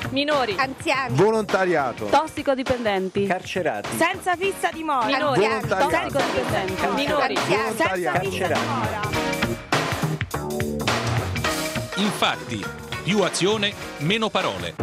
minori, anziani, volontariato, tossicodipendenti, carcerati, senza fissa dimora, minori, volontariato, tossicodipendenti, minori, senza fissa dimora. Infatti, più azione, meno parole.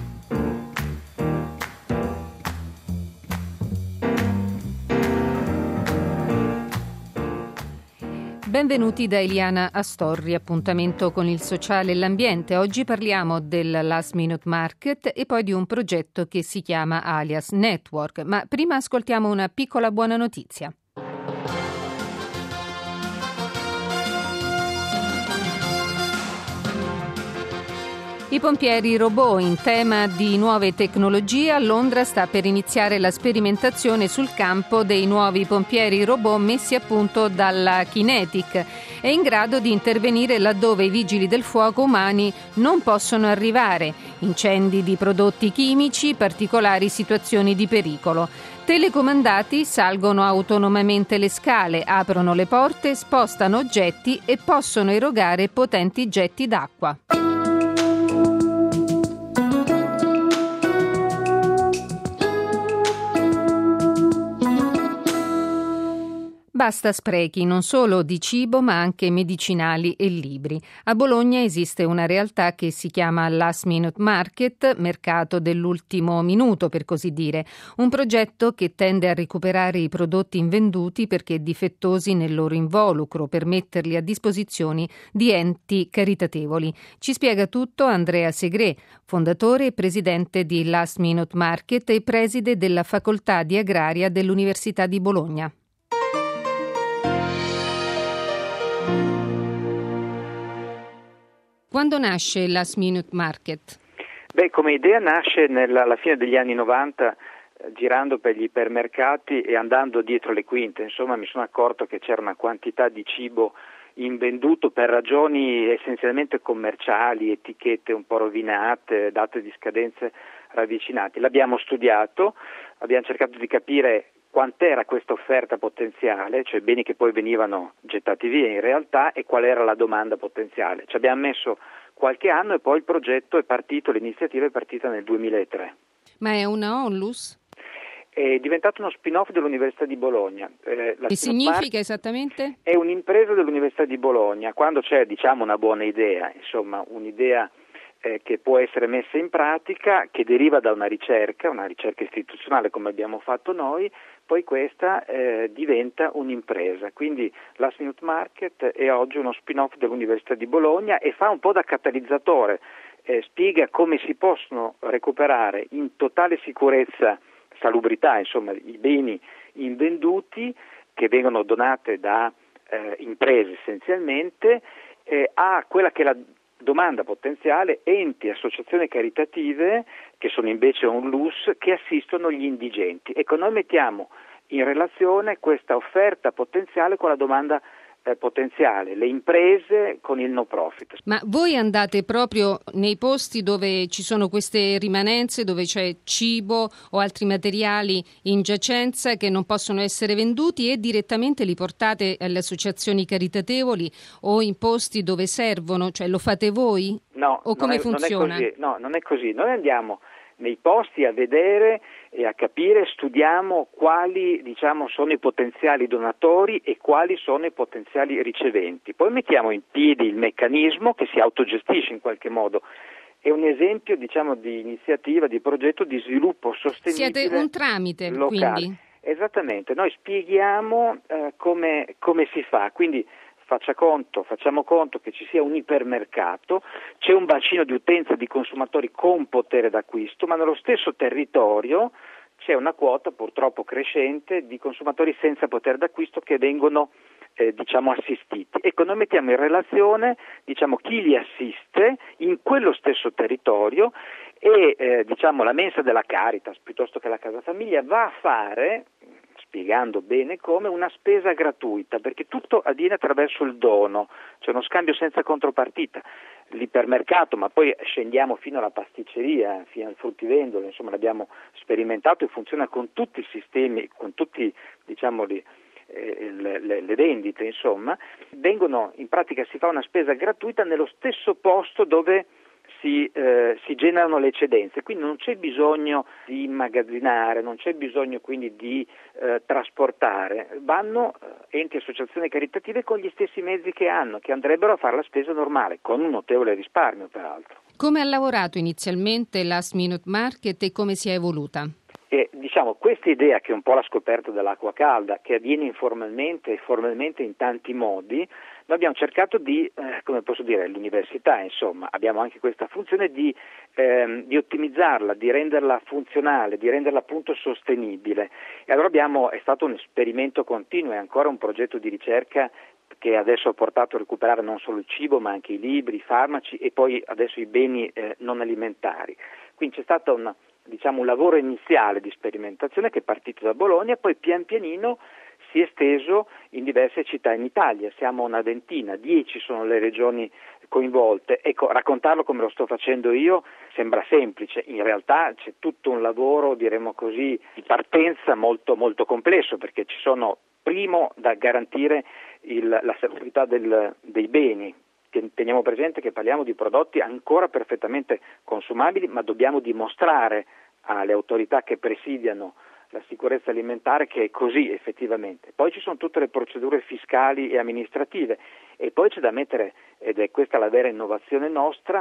Benvenuti da Eliana Astorri, appuntamento con il sociale e l'ambiente. Oggi parliamo del Last Minute Market e poi di un progetto che si chiama Alias Network, ma prima ascoltiamo una piccola buona notizia. I pompieri robot. In tema di nuove tecnologie, a Londra sta per iniziare la sperimentazione sul campo dei nuovi pompieri robot messi a punto dalla Kinetic. È in grado di intervenire laddove i vigili del fuoco umani non possono arrivare: incendi di prodotti chimici, particolari situazioni di pericolo. Telecomandati, salgono autonomamente le scale, aprono le porte, spostano oggetti e possono erogare potenti getti d'acqua. Basta sprechi, non solo di cibo ma anche medicinali e libri. A Bologna esiste una realtà che si chiama Last Minute Market, mercato dell'ultimo minuto per così dire, un progetto che tende a recuperare i prodotti invenduti perché difettosi nel loro involucro per metterli a disposizione di enti caritatevoli. Ci spiega tutto Andrea Segré, fondatore e presidente di Last Minute Market e preside della Facoltà di Agraria dell'Università di Bologna. Quando nasce Last Minute Market? Come idea nasce alla fine degli anni 90, girando per gli ipermercati e andando dietro le quinte. Insomma, mi sono accorto che c'era una quantità di cibo invenduto per ragioni essenzialmente commerciali, etichette un po' rovinate, date di scadenze ravvicinate. L'abbiamo studiato, abbiamo cercato di capire quant'era questa offerta potenziale, cioè beni che poi venivano gettati via in realtà, e qual era la domanda potenziale. Ci abbiamo messo qualche anno e poi il progetto è partito, l'iniziativa è partita nel 2003. Ma è una onlus? È diventato uno spin-off dell'Università di Bologna. Che significa esattamente? È un'impresa dell'Università di Bologna. Quando c'è una buona idea, insomma un'idea che può essere messa in pratica, che deriva da una ricerca istituzionale come abbiamo fatto noi, poi questa diventa un'impresa. Quindi Last Minute Market è oggi uno spin-off dell'Università di Bologna e fa un po' da catalizzatore, spiega come si possono recuperare in totale sicurezza, salubrità, insomma, i beni invenduti che vengono donate da imprese essenzialmente, a quella che è la domanda potenziale, enti, associazioni caritative che sono invece un LUS, che assistono gli indigenti. Ecco, noi mettiamo in relazione questa offerta potenziale con la domanda potenziale, le imprese con il no profit. Ma voi andate proprio nei posti dove ci sono queste rimanenze, dove c'è cibo o altri materiali in giacenza che non possono essere venduti, e direttamente li portate alle associazioni caritatevoli o in posti dove servono? Cioè lo fate voi? No, o come funziona? Non è così. No, non è così. Noi andiamo nei posti a vedere e a capire, studiamo quali sono i potenziali donatori e quali sono i potenziali riceventi. Poi mettiamo in piedi il meccanismo che si autogestisce in qualche modo. È un esempio di iniziativa, di progetto di sviluppo sostenibile. Siete un tramite, locale. Quindi? Esattamente, noi spieghiamo come si fa, quindi facciamo conto che ci sia un ipermercato, c'è un bacino di utenza di consumatori con potere d'acquisto, ma nello stesso territorio c'è una quota purtroppo crescente di consumatori senza potere d'acquisto che vengono assistiti. Ecco, noi mettiamo in relazione chi li assiste in quello stesso territorio e la mensa della Caritas piuttosto che la Casa Famiglia va a fare, spiegando bene come, una spesa gratuita, perché tutto avviene attraverso il dono, c'è uno scambio senza contropartita. L'ipermercato, ma poi scendiamo fino alla pasticceria, fino al fruttivendolo, insomma l'abbiamo sperimentato e funziona con tutti i sistemi, con tutti le vendite, insomma, in pratica si fa una spesa gratuita nello stesso posto dove si generano le eccedenze, quindi non c'è bisogno di immagazzinare, non c'è bisogno quindi di trasportare, vanno enti e associazioni caritative con gli stessi mezzi che hanno, che andrebbero a fare la spesa normale, con un notevole risparmio peraltro. Come ha lavorato inizialmente Last Minute Market e come si è evoluta? E questa idea, che è un po' la scoperta dell'acqua calda, che avviene informalmente e formalmente in tanti modi, noi abbiamo cercato di, l'università insomma, abbiamo anche questa funzione di ottimizzarla, di renderla funzionale, di renderla appunto sostenibile. E allora è stato un esperimento continuo, è ancora un progetto di ricerca che adesso ha portato a recuperare non solo il cibo ma anche i libri, i farmaci e poi adesso i beni non alimentari. Quindi c'è stato un lavoro iniziale di sperimentazione che è partito da Bologna e poi pian pianino si è esteso in diverse città in Italia, siamo una ventina, 10 sono le regioni coinvolte. Ecco, raccontarlo come lo sto facendo io sembra semplice, in realtà c'è tutto un lavoro, diremmo così, di partenza molto, molto complesso, perché ci sono, primo, da garantire la salubrità dei beni. Teniamo presente che parliamo di prodotti ancora perfettamente consumabili, ma dobbiamo dimostrare alle autorità che presidiano la sicurezza alimentare che è così effettivamente. Poi ci sono tutte le procedure fiscali e amministrative e poi c'è da mettere, ed è questa la vera innovazione nostra,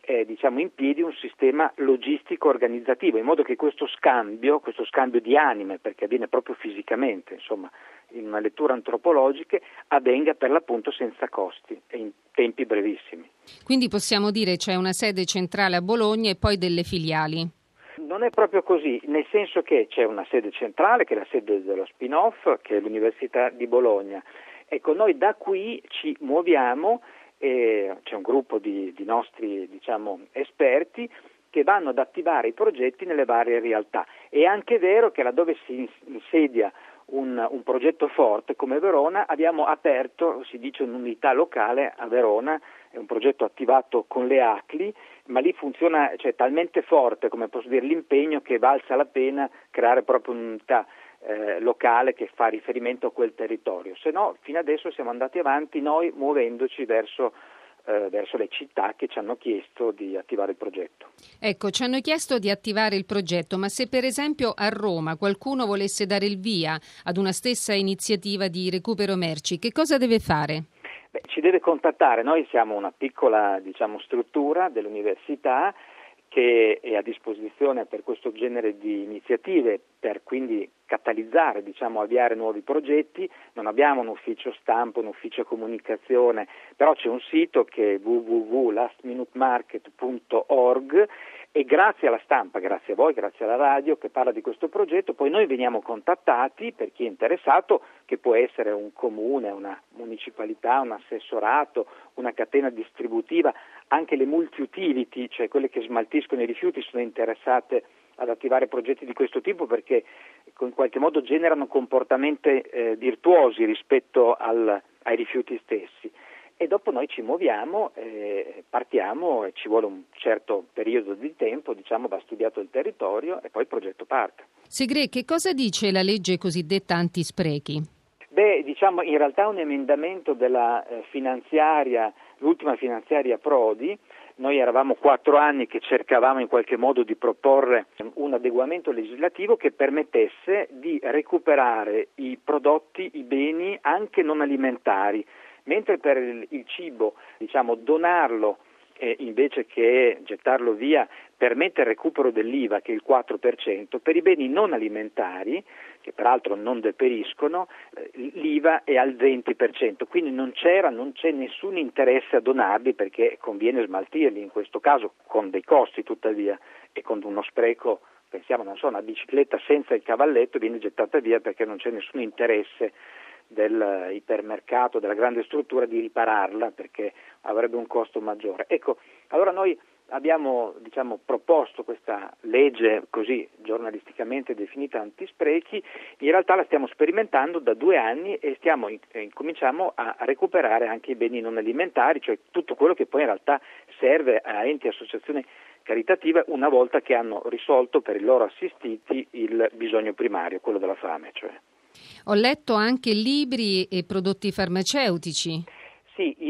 in piedi un sistema logistico organizzativo, in modo che questo scambio di anime, perché avviene proprio fisicamente, insomma, in una lettura antropologica, avvenga per l'appunto senza costi e in tempi brevissimi. Quindi possiamo dire c'è una sede centrale a Bologna e poi delle filiali? Non è proprio così, nel senso che c'è una sede centrale, che è la sede dello spin-off, che è l'Università di Bologna. Ecco, noi da qui ci muoviamo e c'è un gruppo di nostri esperti che vanno ad attivare i progetti nelle varie realtà. È anche vero che laddove si insedia un progetto forte come Verona abbiamo aperto, si dice, un'unità locale a Verona, è un progetto attivato con le ACLI, ma lì funziona, talmente forte, come posso dire, l'impegno che valsa la pena creare proprio un'unità locale che fa riferimento a quel territorio. Se no, fino adesso siamo andati avanti noi muovendoci verso le città che ci hanno chiesto di attivare il progetto. Ecco, ci hanno chiesto di attivare il progetto, ma se per esempio a Roma qualcuno volesse dare il via ad una stessa iniziativa di recupero merci, che cosa deve fare? Ci deve contattare, noi siamo una piccola struttura dell'università che è a disposizione per questo genere di iniziative, per quindi catalizzare, avviare nuovi progetti. Non abbiamo un ufficio stampa, un ufficio comunicazione, però c'è un sito che è www.lastminutemarket.org e grazie alla stampa, grazie a voi, grazie alla radio che parla di questo progetto, poi noi veniamo contattati per chi è interessato, che può essere un comune, una municipalità, un assessorato, una catena distributiva, anche le multi-utility, cioè quelle che smaltiscono i rifiuti, sono interessate ad attivare progetti di questo tipo perché in qualche modo generano comportamenti virtuosi rispetto ai rifiuti stessi. E dopo noi ci muoviamo, partiamo e ci vuole un certo periodo di tempo, va studiato il territorio e poi il progetto parte. Segre, che cosa dice la legge cosiddetta antisprechi? In realtà è un emendamento della finanziaria, l'ultima finanziaria Prodi. Noi eravamo 4 anni che cercavamo in qualche modo di proporre un adeguamento legislativo che permettesse di recuperare i prodotti, i beni anche non alimentari, mentre per il cibo, donarlo invece che gettarlo via permette il recupero dell'IVA che è il 4%, per i beni non alimentari, che peraltro non deperiscono, l'IVA è al 20%, quindi non c'è nessun interesse a donarli perché conviene smaltirli, in questo caso con dei costi tuttavia e con uno spreco. Pensiamo, una bicicletta senza il cavalletto viene gettata via perché non c'è nessun interesse del ipermercato, della grande struttura di ripararla perché avrebbe un costo maggiore. Ecco, allora noi abbiamo proposto questa legge così giornalisticamente definita antisprechi, in realtà la stiamo sperimentando da 2 anni e cominciamo a recuperare anche i beni non alimentari, cioè tutto quello che poi in realtà serve a enti e associazioni caritative una volta che hanno risolto per i loro assistiti il bisogno primario, quello della fame. Ho letto anche libri e prodotti farmaceutici. Sì, il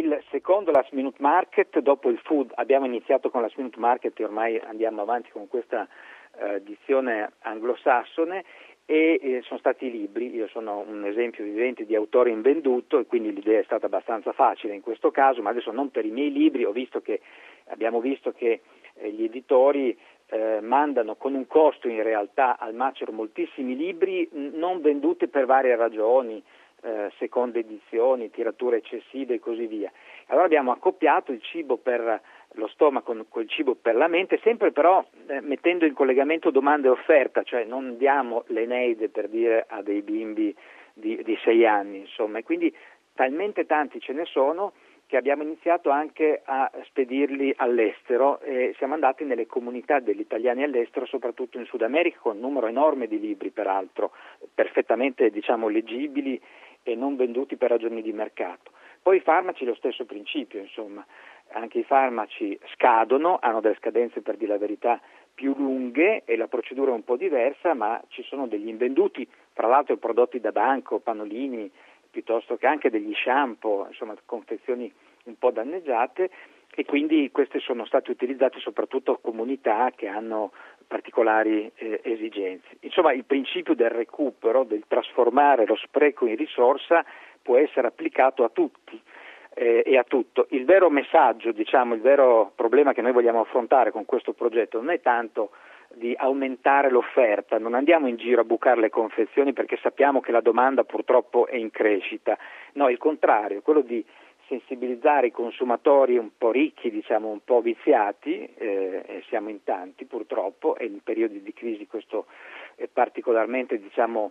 secondo Last Minute Market, dopo il food, abbiamo iniziato con Last Minute Market e ormai andiamo avanti con questa dizione anglosassone e sono stati i libri. Io sono un esempio vivente di autore invenduto e quindi l'idea è stata abbastanza facile in questo caso, ma adesso non per i miei libri, abbiamo visto che gli editori mandano con un costo in realtà al macero moltissimi libri non venduti per varie ragioni, seconde edizioni, tirature eccessive e così via. Allora abbiamo accoppiato il cibo per lo stomaco col cibo per la mente, sempre però mettendo in collegamento domanda e offerta, cioè non diamo l'Eneide per dire a dei bimbi di 6 anni, insomma, e quindi talmente tanti ce ne sono che abbiamo iniziato anche a spedirli all'estero e siamo andati nelle comunità degli italiani all'estero, soprattutto in Sud America, con un numero enorme di libri, peraltro, perfettamente leggibili e non venduti per ragioni di mercato. Poi i farmaci lo stesso principio, insomma, anche i farmaci scadono, hanno delle scadenze per dire la verità più lunghe e la procedura è un po' diversa, ma ci sono degli invenduti, tra l'altro prodotti da banco, pannolini, piuttosto che anche degli shampoo, insomma confezioni un po' danneggiate, e quindi queste sono state utilizzate soprattutto a comunità che hanno particolari esigenze. Insomma, il principio del recupero, del trasformare lo spreco in risorsa può essere applicato a tutti e a tutto. Il vero messaggio, il vero problema che noi vogliamo affrontare con questo progetto non è tanto di aumentare l'offerta, non andiamo in giro a bucare le confezioni perché sappiamo che la domanda purtroppo è in crescita, no, il contrario, quello di sensibilizzare i consumatori un po' ricchi, un po' viziati, e siamo in tanti purtroppo, e in periodi di crisi questo è particolarmente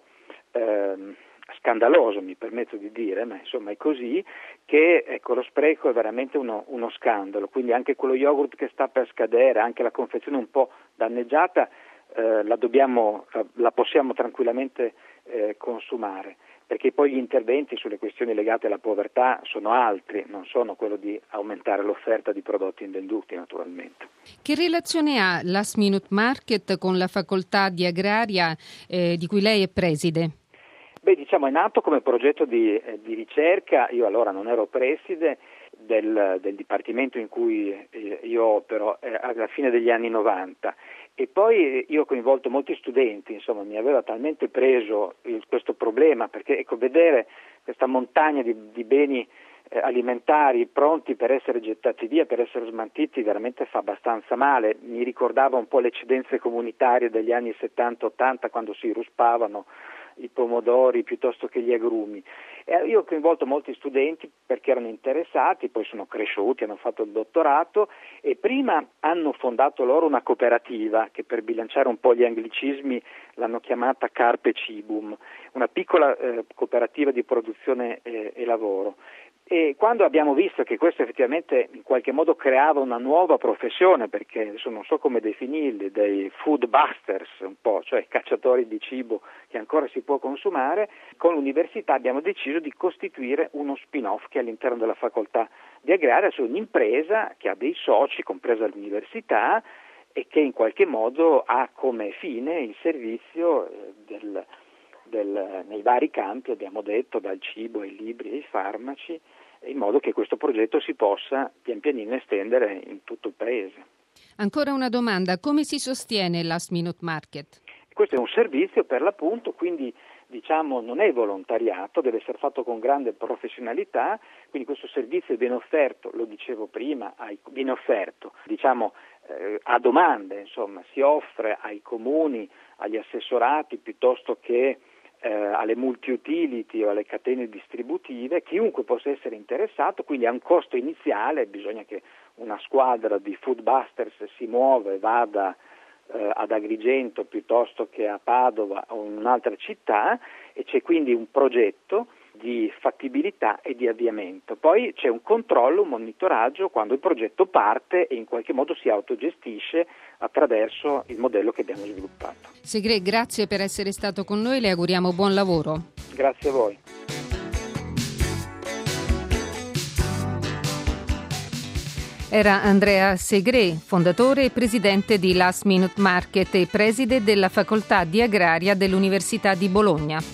scandaloso, mi permetto di dire, ma insomma è così, che lo spreco è veramente uno scandalo, quindi anche quello yogurt che sta per scadere, anche la confezione un po' danneggiata, la possiamo tranquillamente consumare, perché poi gli interventi sulle questioni legate alla povertà sono altri, non sono quello di aumentare l'offerta di prodotti invenduti, naturalmente. Che relazione ha Last Minute Market con la facoltà di agraria di cui lei è preside? È nato come progetto di ricerca. Io allora non ero preside del dipartimento in cui io opero alla fine degli anni 90 e poi io ho coinvolto molti studenti, insomma mi aveva talmente preso questo problema, perché vedere questa montagna di beni alimentari pronti per essere gettati via, per essere smaltiti, veramente fa abbastanza male. Mi ricordava un po' le eccedenze comunitarie degli anni 70-80 quando si ruspavano i pomodori piuttosto che gli agrumi. Io ho coinvolto molti studenti perché erano interessati, poi sono cresciuti, hanno fatto il dottorato e prima hanno fondato loro una cooperativa che per bilanciare un po' gli anglicismi l'hanno chiamata Carpe Cibum, una piccola cooperativa di produzione e lavoro. E quando abbiamo visto che questo effettivamente in qualche modo creava una nuova professione, perché adesso non so come definirli, dei food busters un po', cioè cacciatori di cibo che ancora si può consumare, con l'università abbiamo deciso di costituire uno spin-off che all'interno della facoltà di agraria c'è un'impresa che ha dei soci, compresa l'università, e che in qualche modo ha come fine il servizio nei vari campi, abbiamo detto, dal cibo ai libri ai farmaci, in modo che questo progetto si possa pian pianino estendere in tutto il paese. Ancora una domanda, come si sostiene Last Minute Market? Questo è un servizio per l'appunto, quindi non è volontariato, deve essere fatto con grande professionalità, quindi questo servizio viene offerto, lo dicevo prima, viene offerto a domande, insomma, si offre ai comuni, agli assessorati piuttosto che alle multi-utility o alle catene distributive, chiunque possa essere interessato, quindi ha un costo iniziale, bisogna che una squadra di food busters si muova e vada ad Agrigento piuttosto che a Padova o in un'altra città e c'è quindi un progetto di fattibilità e di avviamento. Poi c'è un controllo, un monitoraggio quando il progetto parte e in qualche modo si autogestisce attraverso il modello che abbiamo sviluppato. Segre, grazie per essere stato con noi, le auguriamo buon lavoro. Grazie a voi. Era Andrea Segre, fondatore e presidente di Last Minute Market e preside della facoltà di agraria dell'Università di Bologna.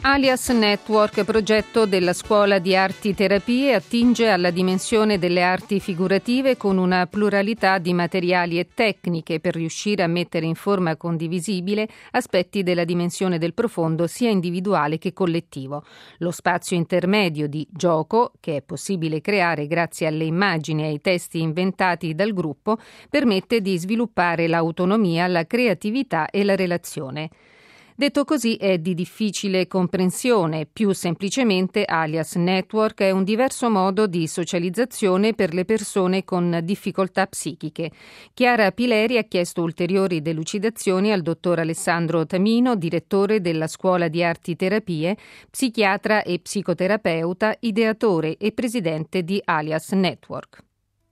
Alias Network, progetto della Scuola di Arti Terapie, attinge alla dimensione delle arti figurative con una pluralità di materiali e tecniche per riuscire a mettere in forma condivisibile aspetti della dimensione del profondo sia individuale che collettivo. Lo spazio intermedio di gioco, che è possibile creare grazie alle immagini e ai testi inventati dal gruppo, permette di sviluppare l'autonomia, la creatività e la relazione. Detto così è di difficile comprensione, più semplicemente Alias Network è un diverso modo di socializzazione per le persone con difficoltà psichiche. Chiara Pileri ha chiesto ulteriori delucidazioni al dottor Alessandro Tamino, direttore della Scuola di Arti Terapie, psichiatra e psicoterapeuta, ideatore e presidente di Alias Network.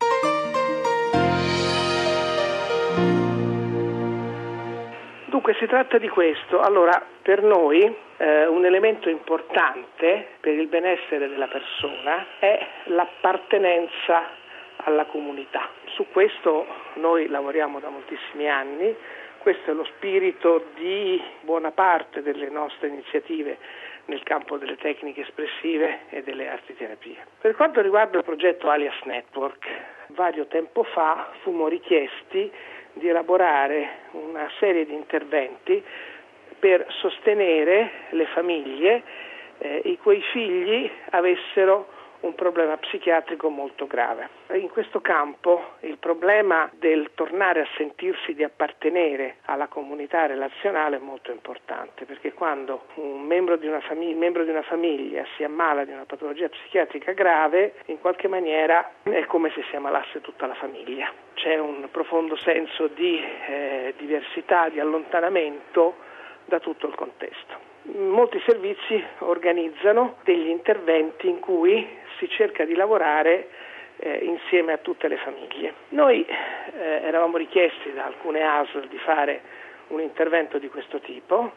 Dunque si tratta di questo. Allora, per noi un elemento importante per il benessere della persona è l'appartenenza alla comunità. Su questo noi lavoriamo da moltissimi anni, questo è lo spirito di buona parte delle nostre iniziative nel campo delle tecniche espressive e delle arti terapie. Per quanto riguarda il progetto Alias Network, vario tempo fa fummo richiesti di elaborare una serie di interventi per sostenere le famiglie i cui figli avessero un problema psichiatrico molto grave. In questo campo il problema del tornare a sentirsi di appartenere alla comunità relazionale è molto importante, perché quando un membro di una famiglia si ammala di una patologia psichiatrica grave, in qualche maniera è come se si ammalasse tutta la famiglia. C'è un profondo senso di diversità, di allontanamento da tutto il contesto. Molti servizi organizzano degli interventi in cui si cerca di lavorare insieme a tutte le famiglie. Noi eravamo richiesti da alcune ASL di fare un intervento di questo tipo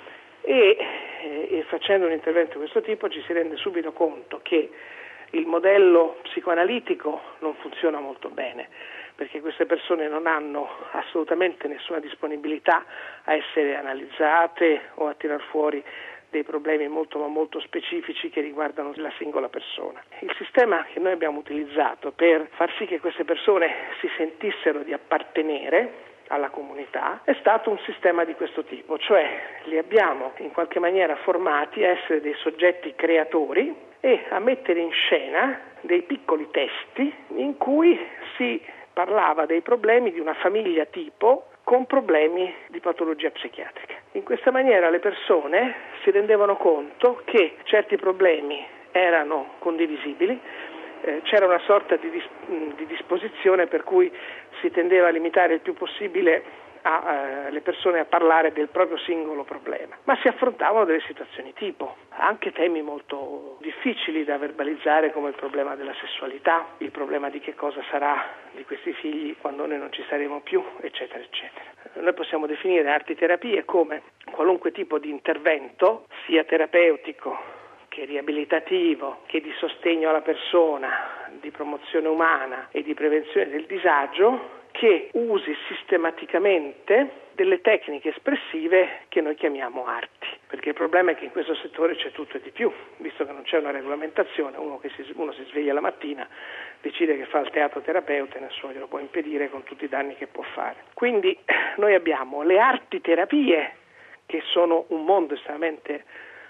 e facendo un intervento di questo tipo ci si rende subito conto che il modello psicoanalitico non funziona molto bene, perché queste persone non hanno assolutamente nessuna disponibilità a essere analizzate o a tirar fuori dei problemi molto specifici che riguardano la singola persona. Il sistema che noi abbiamo utilizzato per far sì che queste persone si sentissero di appartenere alla comunità è stato un sistema di questo tipo, cioè li abbiamo in qualche maniera formati a essere dei soggetti creatori e a mettere in scena dei piccoli testi in cui si parlava dei problemi di una famiglia tipo con problemi di patologia psichiatrica. In questa maniera le persone si rendevano conto che certi problemi erano condivisibili, c'era una sorta di disposizione per cui si tendeva a limitare il più possibile le persone a parlare del proprio singolo problema, ma si affrontavano delle situazioni tipo, anche temi molto difficili da verbalizzare come il problema della sessualità, il problema di che cosa sarà di questi figli quando noi non ci saremo più, eccetera eccetera. Noi possiamo definire arti terapie come qualunque tipo di intervento, sia terapeutico che riabilitativo, che di sostegno alla persona, di promozione umana e di prevenzione del disagio, che usi sistematicamente delle tecniche espressive che noi chiamiamo arti, perché il problema è che in questo settore c'è tutto e di più, visto che non c'è una regolamentazione, uno si sveglia la mattina, decide che fa il teatro terapeuta e nessuno glielo può impedire con tutti i danni che può fare. Quindi noi abbiamo le arti terapie, che sono un mondo estremamente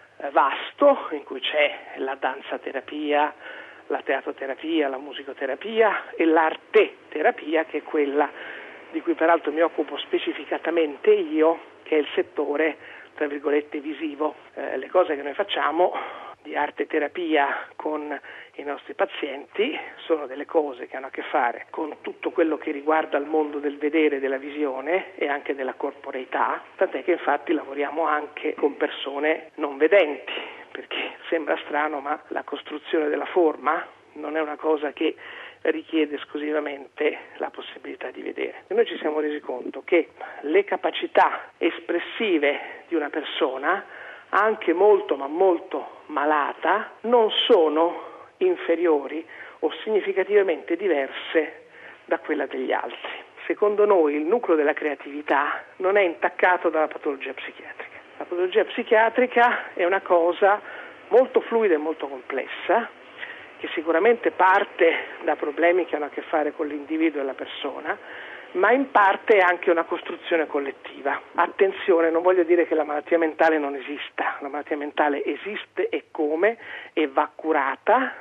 vasto, in cui c'è la danza terapia, la teatroterapia, la musicoterapia e l'arte terapia, che è quella di cui peraltro mi occupo specificatamente io, che è il settore, tra virgolette, visivo. Le cose che noi facciamo di arte terapia con i nostri pazienti sono delle cose che hanno a che fare con tutto quello che riguarda il mondo del vedere, della visione e anche della corporeità, tant'è che infatti lavoriamo anche con persone non vedenti, perché sembra strano ma la costruzione della forma non è una cosa che richiede esclusivamente la possibilità di vedere. E noi ci siamo resi conto che le capacità espressive di una persona, anche molto ma molto malata, non sono inferiori o significativamente diverse da quella degli altri. Secondo noi il nucleo della creatività non è intaccato dalla patologia psichiatrica. La patologia psichiatrica è una cosa molto fluida e molto complessa, che sicuramente parte da problemi che hanno a che fare con l'individuo e la persona, ma in parte è anche una costruzione collettiva. Attenzione, non voglio dire che la malattia mentale non esista, la malattia mentale esiste e come, e va curata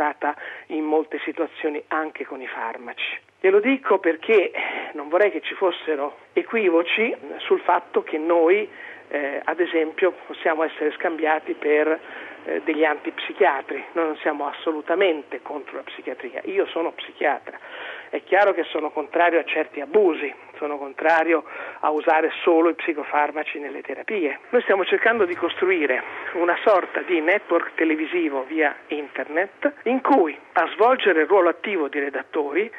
in molte situazioni anche con i farmaci. E lo dico perché non vorrei che ci fossero equivoci sul fatto che noi, ad esempio, possiamo essere scambiati per degli antipsichiatri. Noi non siamo assolutamente contro la psichiatria. Io sono psichiatra. È chiaro che sono contrario a certi abusi, sono contrario a usare solo i psicofarmaci nelle terapie. Noi stiamo cercando di costruire una sorta di network televisivo via internet in cui a svolgere il ruolo attivo di redattori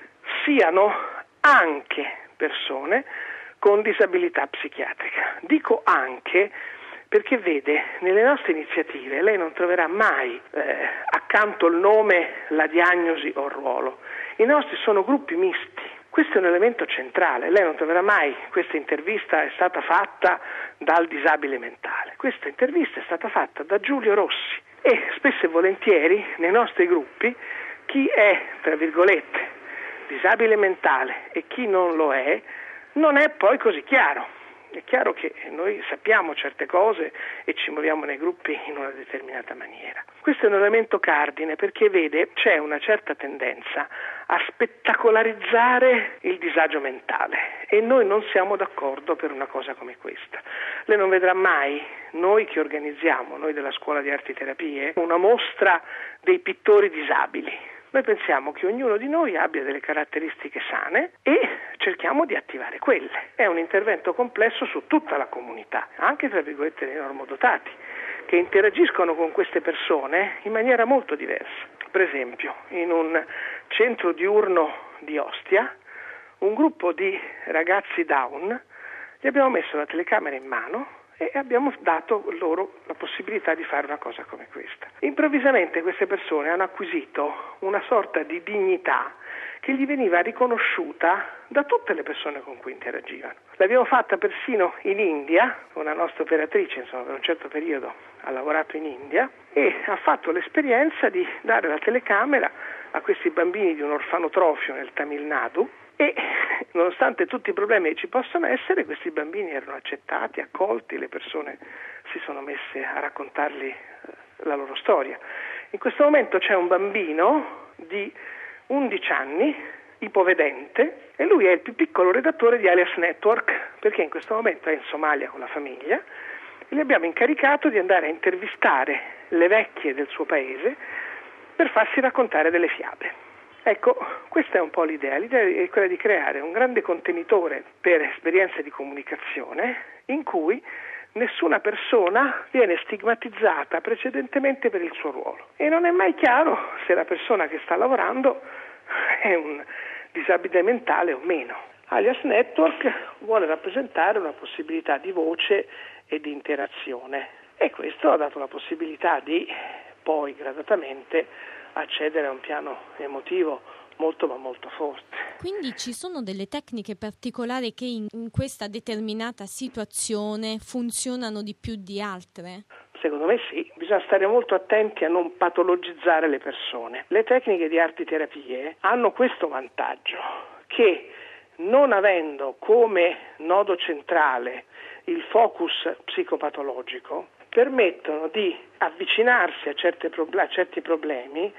siano anche persone con disabilità psichiatrica. Dico anche perché vede, nelle nostre iniziative lei non troverà mai accanto il nome, la diagnosi o il ruolo. I nostri sono gruppi misti. Questo è un elemento centrale. Lei non troverà mai questa intervista è stata fatta dal disabile mentale. Questa intervista è stata fatta da Giulio Rossi e spesso e volentieri nei nostri gruppi chi è, tra virgolette, disabile mentale e chi non lo è, non è poi così chiaro. È chiaro che noi sappiamo certe cose e ci muoviamo nei gruppi in una determinata maniera. Questo è un elemento cardine perché vede c'è una certa tendenza a spettacolarizzare il disagio mentale e noi non siamo d'accordo per una cosa come questa. Lei non vedrà mai, noi che organizziamo, noi della Scuola di Arti Terapie, una mostra dei pittori disabili. Noi pensiamo che ognuno di noi abbia delle caratteristiche sane e cerchiamo di attivare quelle. È un intervento complesso su tutta la comunità, anche tra virgolette dei normodotati, che interagiscono con queste persone in maniera molto diversa. Per esempio, in un centro diurno di Ostia, un gruppo di ragazzi Down, gli abbiamo messo la telecamera in mano e abbiamo dato loro la possibilità di fare una cosa come questa. Improvvisamente queste persone hanno acquisito una sorta di dignità che gli veniva riconosciuta da tutte le persone con cui interagivano. L'abbiamo fatta persino in India, una nostra operatrice, insomma, per un certo periodo ha lavorato in India e ha fatto l'esperienza di dare la telecamera a questi bambini di un orfanotrofio nel Tamil Nadu e nonostante tutti i problemi che ci possono essere, questi bambini erano accettati, accolti, le persone si sono messe a raccontargli la loro storia. In questo momento c'è un bambino di 11 anni, ipovedente, e lui è il più piccolo redattore di Alias Network, perché in questo momento è in Somalia con la famiglia, e gli abbiamo incaricato di andare a intervistare le vecchie del suo paese per farsi raccontare delle fiabe. Ecco, questa è un po' l'idea. L'idea è quella di creare un grande contenitore per esperienze di comunicazione in cui nessuna persona viene stigmatizzata precedentemente per il suo ruolo. E non è mai chiaro se la persona che sta lavorando è un disabile mentale o meno. Alias Network vuole rappresentare una possibilità di voce e di interazione e questo ha dato la possibilità di poi gradatamente accedere a un piano emotivo molto ma molto forte. Quindi ci sono delle tecniche particolari che in questa determinata situazione funzionano di più di altre? Secondo me sì, bisogna stare molto attenti a non patologizzare le persone. Le tecniche di arti terapie hanno questo vantaggio, che non avendo come nodo centrale il focus psicopatologico, permettono di avvicinarsi a certi problemi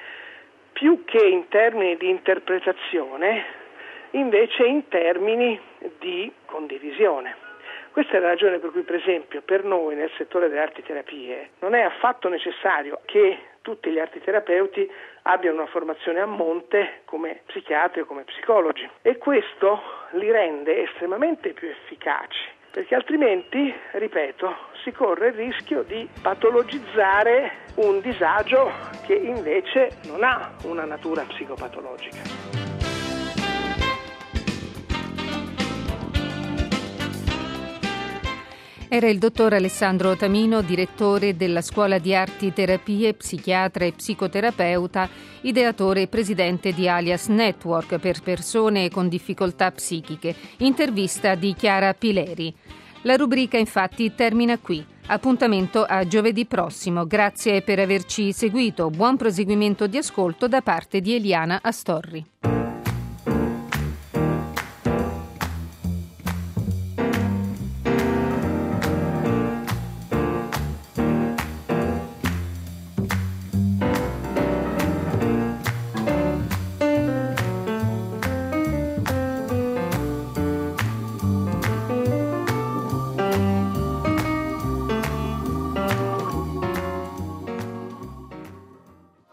più che in termini di interpretazione, invece in termini di condivisione. Questa è la ragione per cui, per esempio, per noi nel settore delle arti terapie non è affatto necessario che tutti gli artiterapeuti abbiano una formazione a monte come psichiatri o come psicologi e questo li rende estremamente più efficaci. Perché altrimenti, ripeto, si corre il rischio di patologizzare un disagio che invece non ha una natura psicopatologica. Era il dottor Alessandro Tamino, direttore della Scuola di Arti Terapie, psichiatra e psicoterapeuta, ideatore e presidente di Alias Network per persone con difficoltà psichiche. Intervista di Chiara Pileri. La rubrica infatti termina qui. Appuntamento a giovedì prossimo. Grazie per averci seguito. Buon proseguimento di ascolto da parte di Eliana Astorri.